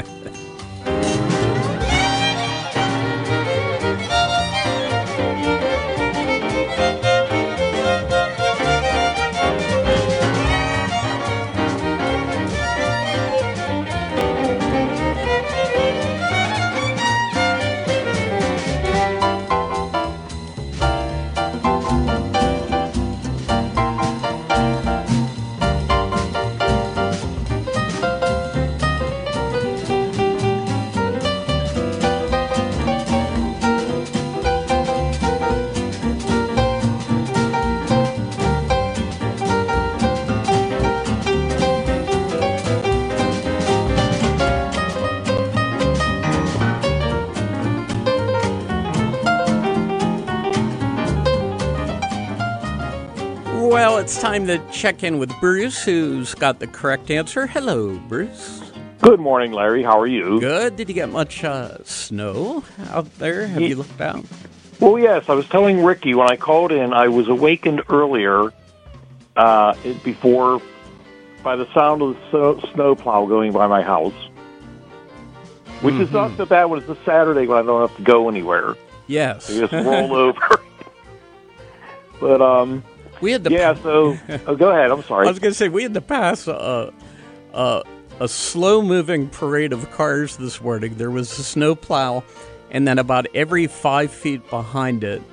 Well, it's time to check in with Bruce, who's got the correct answer. Hello, Bruce. Good morning, Larry. How are you? Good. Did you get much snow out there? Have you looked out? Well, yes. I was telling Ricky when I called in, I was awakened earlier before by the sound of the snowplow going by my house, which is not so bad when it's a Saturday when I don't have to go anywhere. Yes. I just roll over. But, we had so go ahead. I'm sorry. I was going to say, we had to pass a slow-moving parade of cars this morning. There was a snowplow, and then about every 5 feet behind it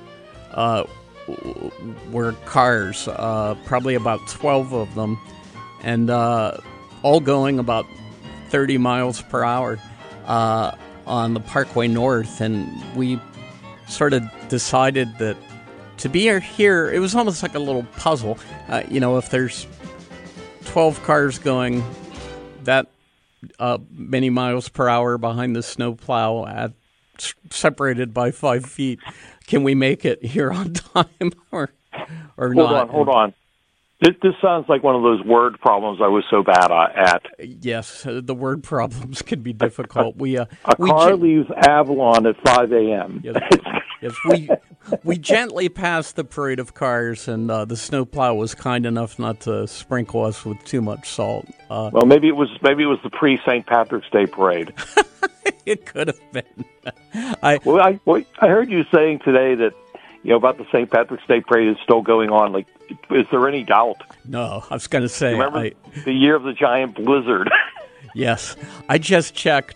were cars, probably about 12 of them, and all going about 30 miles per hour on the Parkway North. And we sort of decided that to be here, it was almost like a little puzzle. If there's 12 cars going that many miles per hour behind the snowplow, separated by 5 feet, can we make it here on time or not? Hold on. This sounds like one of those word problems I was so bad at. Yes, the word problems can be difficult. A car leaves Avalon at 5 a.m. Yes, we gently passed the parade of cars, and the snowplow was kind enough not to sprinkle us with too much salt. Well, maybe it was the pre-St. Patrick's Day parade. It could have been. I heard you saying today that about the St. Patrick's Day parade is still going on. Like, is there any doubt? No, I was going to say. Remember the year of the giant blizzard? Yes, I just checked.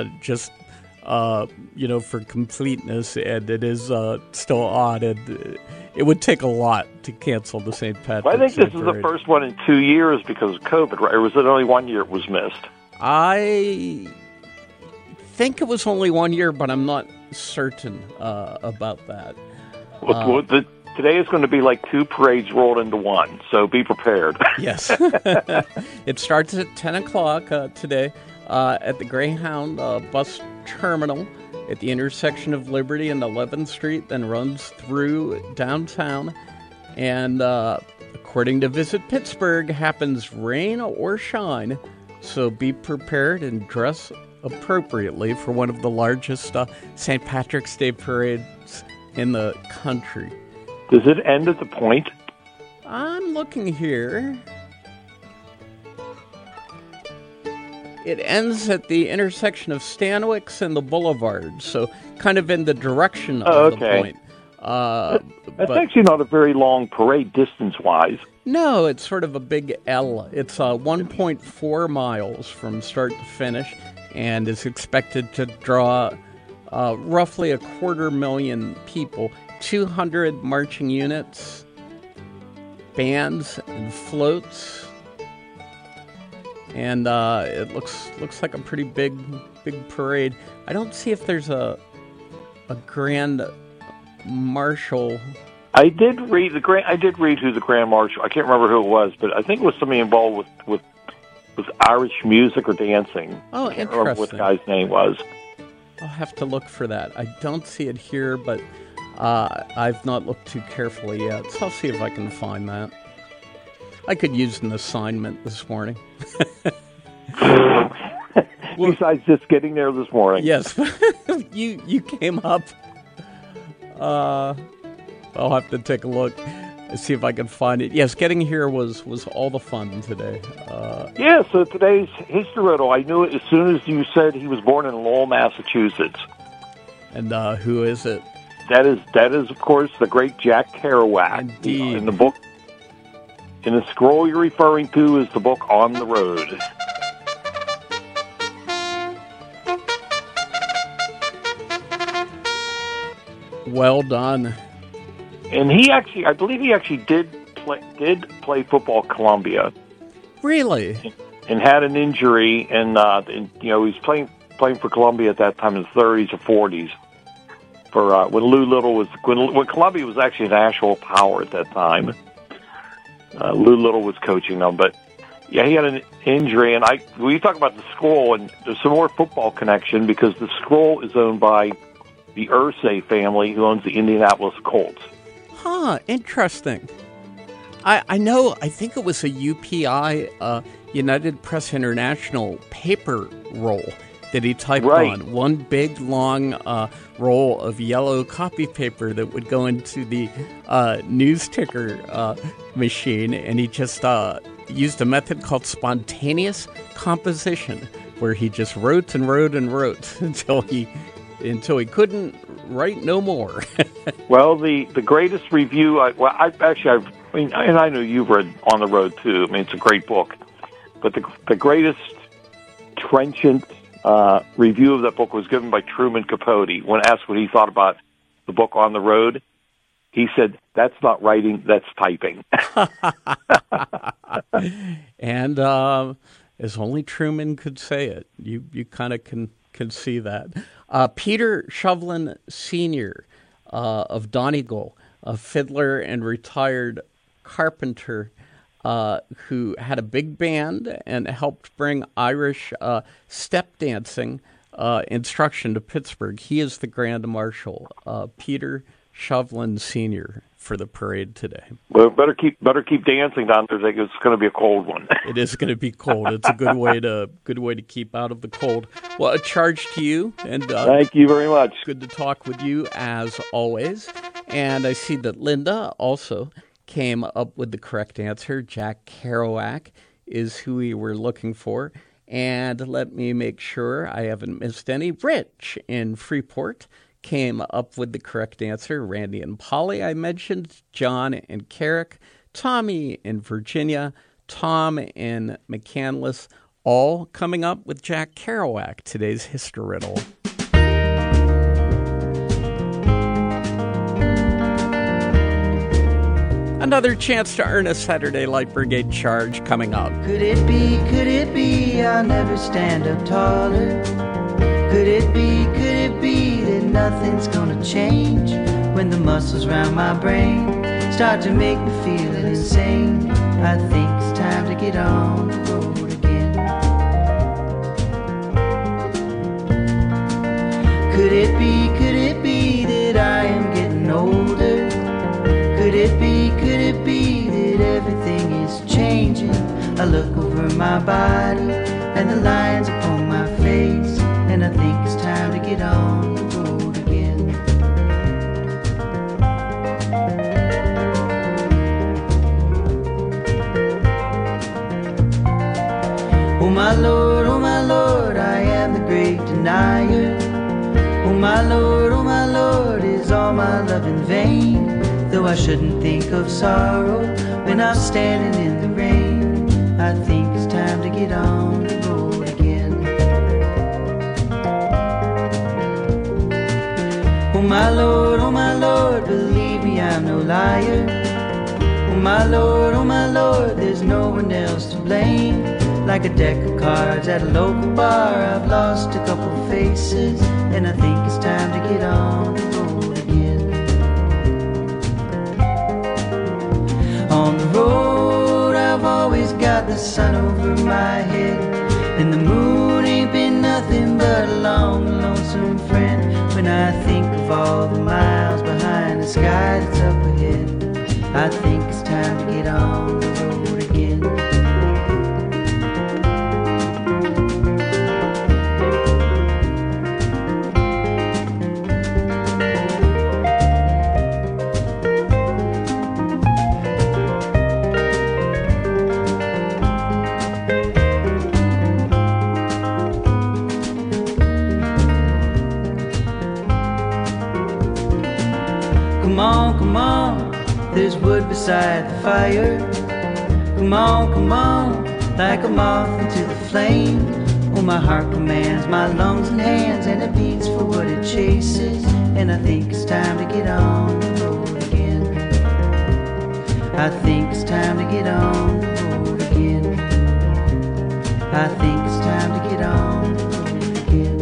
For completeness, and it is still on, and it would take a lot to cancel the St. Patrick's Day. I think this is the first one in 2 years because of COVID, right? Or was it only 1 year it was missed? I think it was only 1 year, but I'm not certain about that. Today is going to be like two parades rolled into one, so be prepared. Yes. It starts at 10 o'clock today at the Greyhound bus terminal at the intersection of Liberty and 11th Street, then runs through downtown. And according to Visit Pittsburgh, happens rain or shine, so be prepared and dress appropriately for one of the largest St. Patrick's Day parades in the country. Does it end at the Point? I'm looking here. It ends at the intersection of Stanwix and the Boulevard, so kind of in the direction of the Point. That's actually not a very long parade distance-wise. No, it's sort of a big L. It's 1.4 miles from start to finish, and is expected to draw roughly 250,000 people, 200 marching units, bands, and floats. And it looks like a pretty big parade. I don't see if there's a grand marshal. I did read who the grand marshal. I can't remember who it was, but I think it was somebody involved with Irish music or dancing. Oh, I can't interesting. remember what the guy's name was. I'll have to look for that. I don't see it here, but I've not looked too carefully yet, so I'll see if I can find that. I could use an assignment this morning. Besides just getting there this morning. Yes, you came up. I'll have to take a look and see if I can find it. Yes, getting here was all the fun today. Yeah, so today's history riddle, I knew it as soon as you said he was born in Lowell, Massachusetts. And who is it? That is, of course, the great Jack Kerouac. Indeed. In the book, in the scroll you're referring to is the book On the Road. Well done. And I believe he actually did play football at Columbia. Really? And had an injury, and he was playing for Columbia at that time in the 30s or 40s. For when Lou Little was when Columbia was actually an actual power at that time. Lou Little was coaching them, but yeah, he had an injury. And when you talk about the Scroll, and there's some more football connection because the Scroll is owned by the Irsay family, who owns the Indianapolis Colts. Huh, interesting. I know, I think it was a UPI, United Press International paper roll that he typed on. One big, long roll of yellow copy paper that would go into the news ticker machine, and he just used a method called spontaneous composition, where he just wrote and wrote and wrote until he couldn't write no more. Well, the greatest review, and I know you've read On the Road too. I mean, it's a great book, but the greatest trenchant review of that book was given by Truman Capote. When asked what he thought about the book On the Road, he said, "That's not writing, that's typing." And as only Truman could say it, you kind of can see that. Peter Shovlin Sr. Of Donegal, a fiddler and retired carpenter who had a big band and helped bring Irish step dancing instruction to Pittsburgh. He is the Grand Marshal, Peter Shovlin Sr. for the parade today. Well, better keep dancing down there. It's going to be a cold one. It is going to be cold. It's a good way to keep out of the cold. Well, a charge to you, and thank you very much. Good to talk with you as always. And I see that Linda also came up with the correct answer. Jack Kerouac is who we were looking for. And let me make sure I haven't missed any. Rich in Freeport came up with the correct answer. Randy and Polly I mentioned. John and Carrick. Tommy in Virginia. Tom in McCandless. All coming up with Jack Kerouac, today's History Riddle. Another chance to earn a Saturday Light Brigade charge coming up. Could it be, I'll never stand up taller? Could it be that nothing's gonna change when the muscles round my brain start to make me feel insane? I think it's time to get on the road again. Could it be that I am getting older? Could it be that everything is changing? I look over my body and the lines upon my face, and I think it's time to get on the road again. Oh my Lord, I am the great denier. Oh my Lord, is all my love in vain? Though I shouldn't think of sorrow when I'm standing in the rain, I think it's time to get on the road again. Oh my Lord, believe me, I'm no liar. Oh my Lord, there's no one else to blame. Like a deck of cards at a local bar, I've lost a couple faces, and I think it's time to get on the road again. On the road, I've always got the sun over my head, and the moon ain't been nothing but a long, lonesome friend. When I think of all the miles behind the sky that's up ahead, I think it's time to get on the road again. wood beside the fire. Come on, like a moth into the flame. Oh, my heart commands my lungs and hands, and it beats for what it chases. And I think it's time to get on the road again. I think it's time to get on the road again. I think it's time to get on the road again.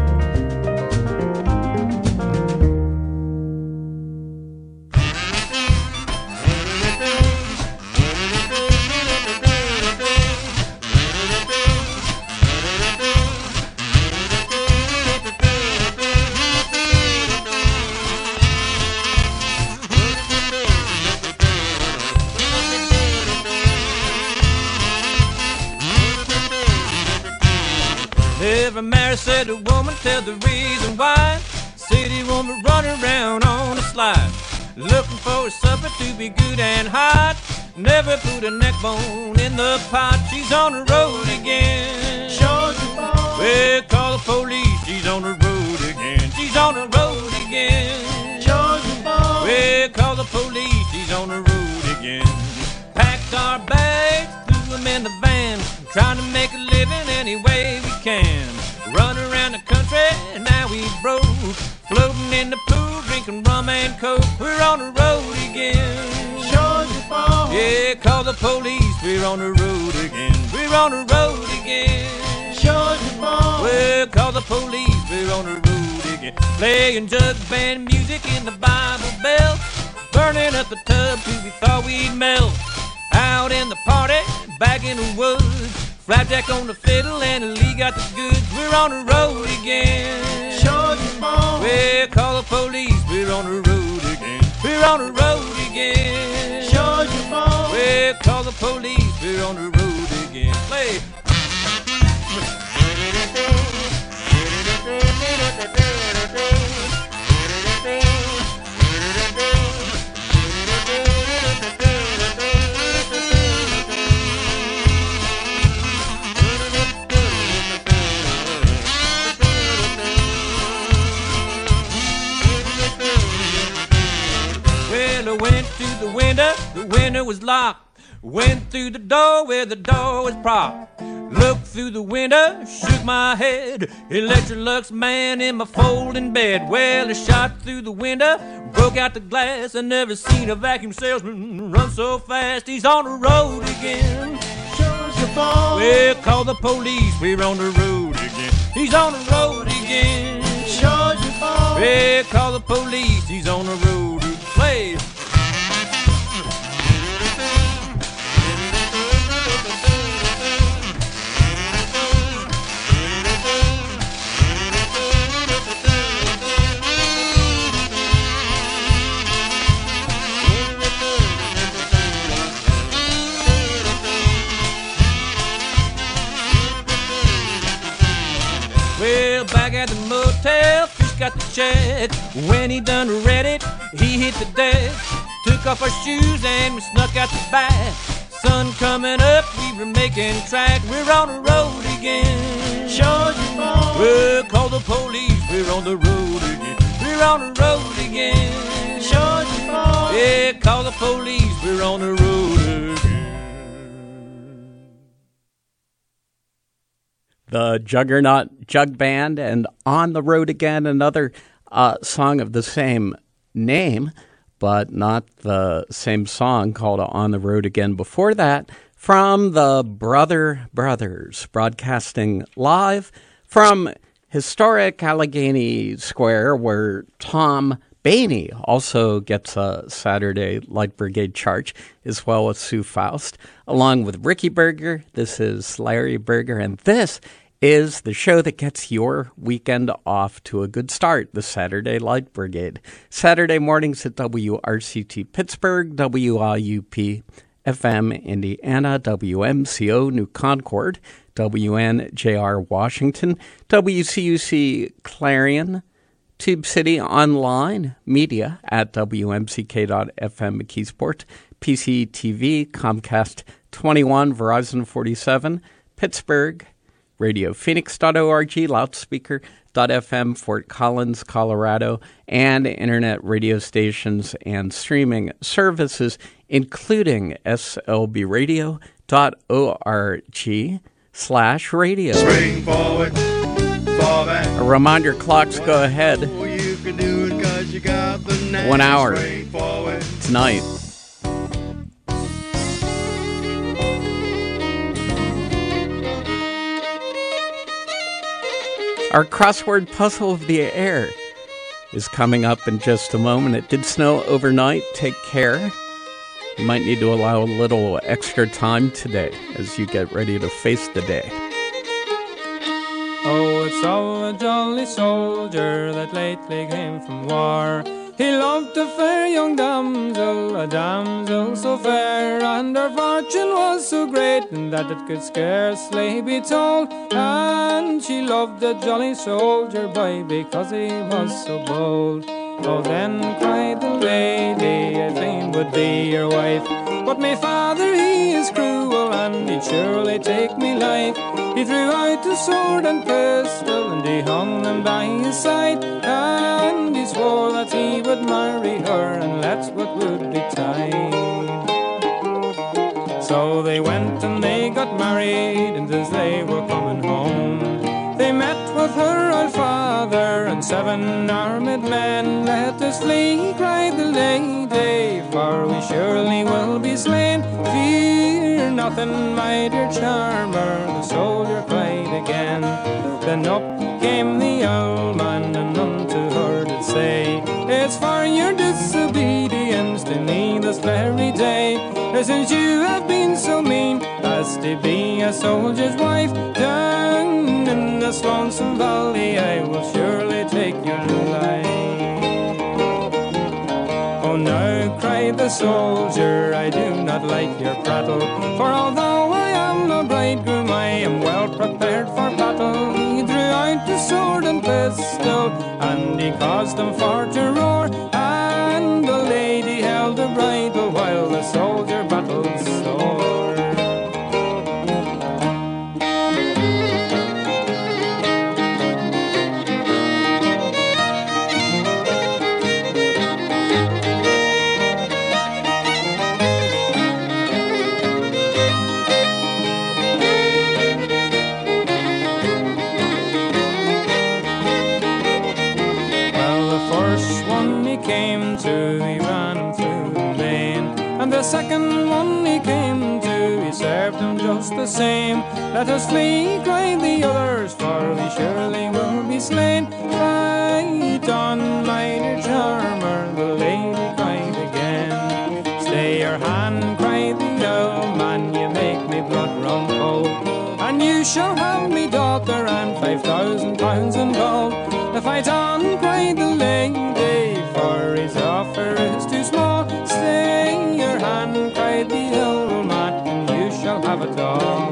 Every married said a woman tell the reason why. City woman running around on a slide, looking for a supper to be good and hot. Never put a neck bone in the pot. She's on the road again. Georgia boy. Well, call the police. She's on the road again. She's on the road again. Georgia boy. Well, call the police. She's on the road again. Packed our bags, threw them in the van, trying to make a living any way we can. Run around the country, and now we broke. Floating in the pool, drinking rum and coke. We're on the road again. Georgia boy. Yeah, call the police. We're on the road again. We're on the road again. Georgia boy. Well, call the police. We're on the road again. Playing jug band music in the Bible Belt, burning up the tub till we thought we'd melt. Out in the party, back in the woods, flapjack on the fiddle and Lee got the goods. We're on the road again. Georgia boy. Well, call the police. We're on the road again. We're on the road again. Georgia boy. Well, call the police. We're on the road again. Play. Well, I went to the window was locked. Went through the door where the door was propped. Looked through the window, shook my head. Electrolux man in my folding bed. Well, I shot through the window, broke out the glass. I never seen a vacuum salesman run so fast. He's on the road again. Well, call the police, we're on the road again. He's on the road again. Well, call the police, he's on the road again. Play. Well, back at the motel, Fish got the check. When he done read it, he hit the deck. Took off our shoes and we snuck out the back. Sun coming up, we were making track. We're on the road again. Georgia boy. Well, call the police, we're on the road again. We're on the road again. Georgia boy. Yeah, call the police, we're on the road again. The Juggernaut Jug Band and On the Road Again, another song of the same name, but not the same song called On the Road Again before that, from the Brother Brothers, broadcasting live from historic Allegheny Square, where Tom Bainey also gets a Saturday Light Brigade charge, as well as Sue Faust, along with Ricky Berger. This is Larry Berger, and this is the show that gets your weekend off to a good start, the Saturday Light Brigade. Saturday mornings at WRCT Pittsburgh, WIUP FM Indiana, WMCO New Concord, WNJR Washington, WCUC Clarion, Tube City Online Media at WMCK.FM McKeesport, PCTV, Comcast 21, Verizon 47, Pittsburgh, Radio. Phoenix.org, loudspeaker.fm, Fort Collins, Colorado, and internet radio stations and streaming services, including slbradio.org/radio. Spring forward, fall back. A reminder, clocks go ahead. You can do it 'cause you got the knack. 1 hour Spring forward. tonight. Our crossword puzzle of the air is coming up in just a moment. It did snow overnight. Take care. You might need to allow a little extra time today as you get ready to face the day. Oh, it's all a jolly soldier that lately came from war. He loved a fair young damsel, a damsel so fair, and her fortune was so great that it could scarcely be told. And she loved the jolly soldier boy because he was so bold. Oh, then cried the lady, I fain would be your wife, but my father he is cruel and he'd surely take me life. He threw out his sword and pistol and he hung them by his side, and he swore that he would marry her unless what would betide. So they went and they got married, and as they were coming home, they met with her old father and 7 armed men. Let us flee, cried the lady, for we surely will be slain. Fear nothing, my dear charmer, the soldier cried again. Then up came the old man and unto her did say, it's for your disobedience to me this very day, since you have been so mean as to be a soldier's wife. Down in this lonesome valley I will surely take your life. Oh, now, cried the soldier, I do not like your prattle, for although I am a bridegroom, I am well prepared for battle. He drew out his sword and pistol, and he caused them for to roar, and the lady held the bridle while the soldier battled sore. The second one he came to, he served him just the same. Let us flee, cried the others, for we surely will be slain. Fight on, my dear charmer, the lady cried again. Stay your hand, cried the old man, you make me blood run cold, and you shall have me daughter and 5,000 pounds in gold. Fight on, cried the lady, for his offer is too small. Stay your hand, cried the old man, and you shall have it all.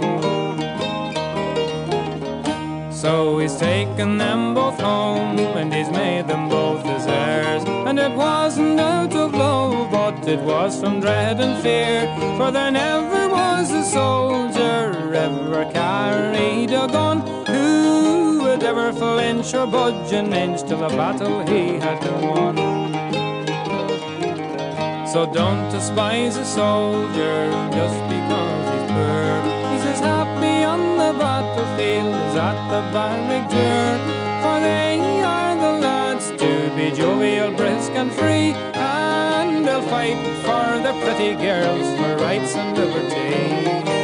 So he's taken them both home, and he's made them both his heirs. And it wasn't out of love, but it was from dread and fear, for there never was a soldier ever carried a gun who would ever flinch or budge an inch till a battle he had won. So don't despise a soldier just because he's poor. He's as happy on the battlefield as at the barrack door, for they are the lads to be jovial, brisk and free, and they'll fight for their pretty girls for rights and liberty.